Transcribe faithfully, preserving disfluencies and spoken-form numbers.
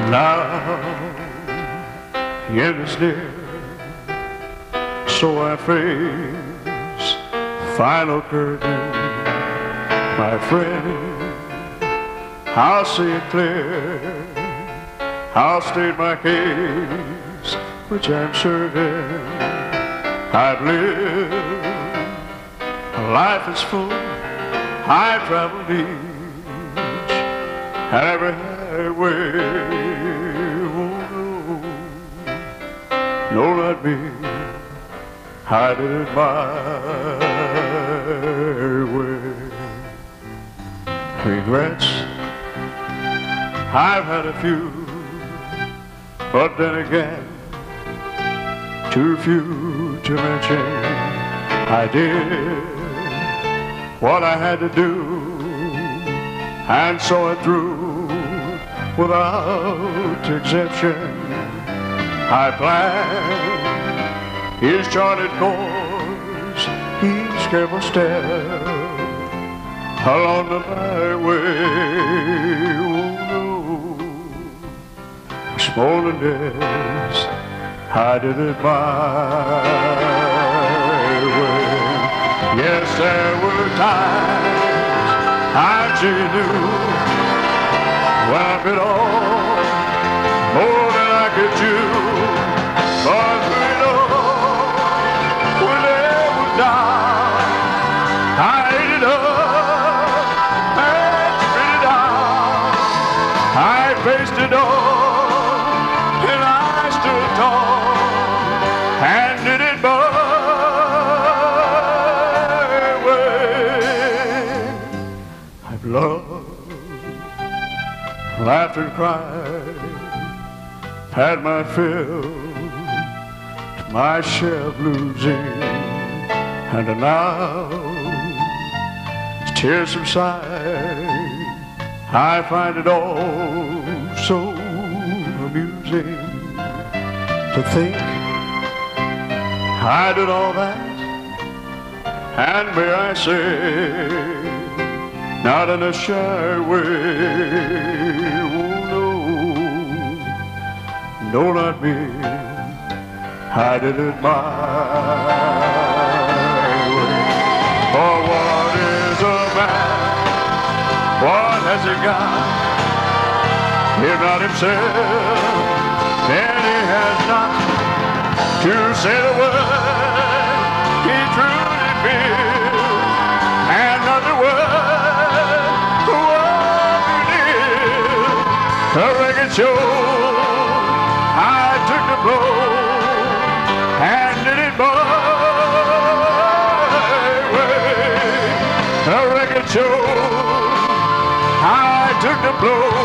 Now, in this day, so I face final curtain, my friend. I'll see it clear. I'll state my case, which I'm certain I've lived. Life is full, I've traveled each and every highway. No, not me, I did it my way. Regrets, I've had a few, but then again, too few to mention. I did what I had to do, and saw it through without exception. I planned his charted course, each careful step along the byway. Oh no, smoldering days, I did it my way. Yes, there were times I actually knew when I bit off more than I could chew. But we know when they were down, I ate it up and spit it out. I faced it all and I stood tall and did it my way. I've loved, laughed and cried, had my fill, my share of losing, and now as tears subside, I find it all so amusing to think I did all that, and may I say, not in a shy way. No, not me, I did it my way. For what is a man? What has he got? If not himself, then he has not to say the word he truly feels, and not the word what he did. A record show I took the blow and did it my way. A record show I took the blow